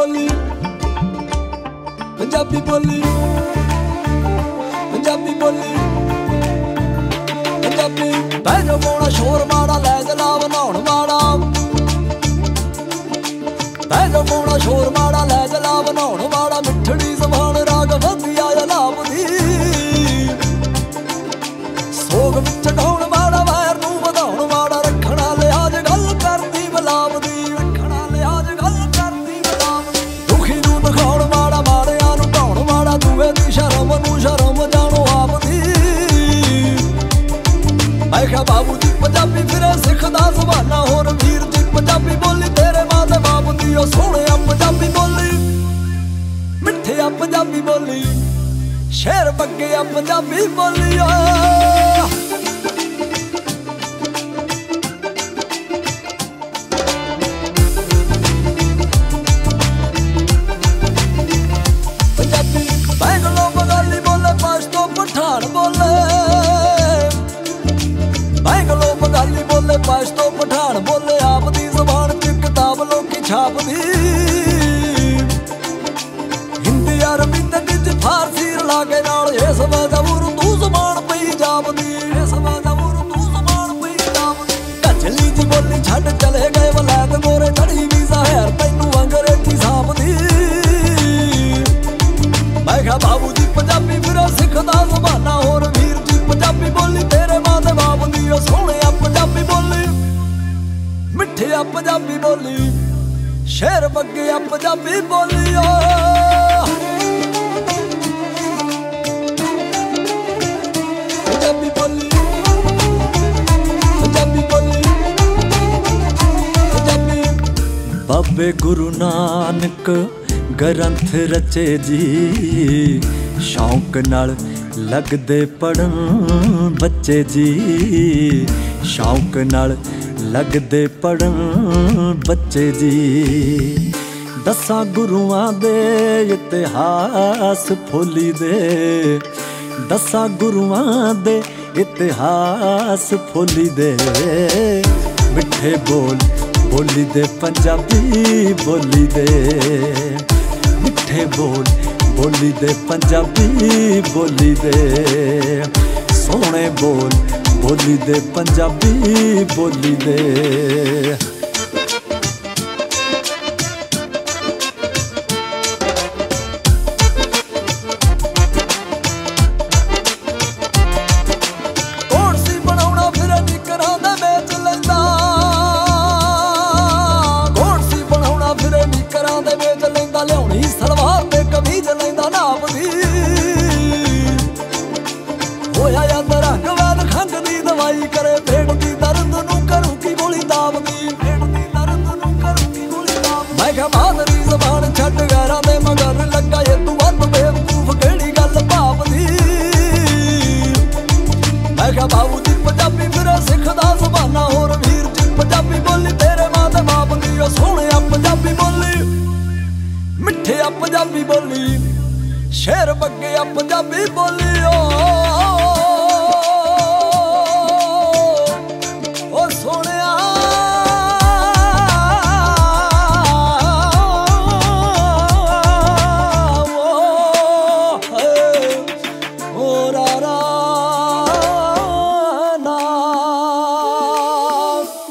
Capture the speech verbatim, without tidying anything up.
बोली पंजाबी बोली पंजाबी बोली पंजाबी पैरो पाउणा शोर माड़ा लै जलाव नहाउण माड़ा पैरो पाउणा शोर माड़ा लै जलाव नहाउण माड़ा मिठड़ी जबान राग वधिया जलाव दी सोग विच ढाउण माड़ा वैर नूं वधाउण माड़ा रखणा लिहाज गल करदी बलाव दी रखणा लिहाज गल करदी बलाव दी दुखी नूं दिखाउण माड़ा माड़ियां नूं ढाउण माड़ा दूए दी शर्म नूं शर्म जाणो आप दी मैं क्या बाबू जी पंजाबी फिरे सिखदा जबाना होर वीर जी पंजाबी बोली तेरे मां दे बाप दी ओ सोहणिया पंजाबी बोली मिठिया पंजाबी बोली शेर बग्गिया पंजाबी बोली पंजाबी बैंगलो बंगाली बोले पश्तो पठान बोले बैंगलो बंगाली बोले पश्तो पठान बोले आप दी जबान च किताब लोकी छाप दी हिंदी अरबी ते विच फारसी रला के नाल इस वजह उर्दू जबान पई जापदी इस वजह उर्दू जबान पई जापदी कचली जी बोली छड्ड चले गए वलैत गोरे चढ़ी भी ज़हर तैनू अंग्रेजी सांप दी मैं क्या बाबू जी पंजाबी फिर सिखदा जबाना होर वीर जी पंजाबी बोली तेरे मां दे बाप दी ओ सोहणिया पंजाबी बोली मिठिया पंजाबी बोली शेर बग्गिया पंजाबी बोली पंजाबी बोली पंजाबी बोली पंजाबी बाबे गुरु नानक ग्रंथ रचे जी शौक नाल लगदे पढ़न बच्चे जी शौक नाल लगदे पढ़न बच्चे जी दसां गुरुआं दे इतिहास फुली दे दसां गुरुआं दे इतिहास फुली दे मिठे बोल बोली दे पंजाबी बोली दे मिठे बोल बोली दे पंजाबी बोली दे सोहणे बोल बोली दे पंजाबी बोली दे करे भेड़ दी दर्द नूं करूं की गोली दाब दी भेड़ दी दर्द नूं करूं की गोली दाब मैं क्या मादरी जबान छड्ड गैरां दे मगर लगा ये तू वध बेवकूफ केड़ी गल भाव दी मैं क्या बाबू जी पंजाबी फिर सिखदा जबाना होर वीर जी पंजाबी बोली तेरे मां दे बाप दी ओ सोहणिया पंजाबी बोली मिठिया पंजाबी बोली शेर बग्गिया पंजाबी बोली ओ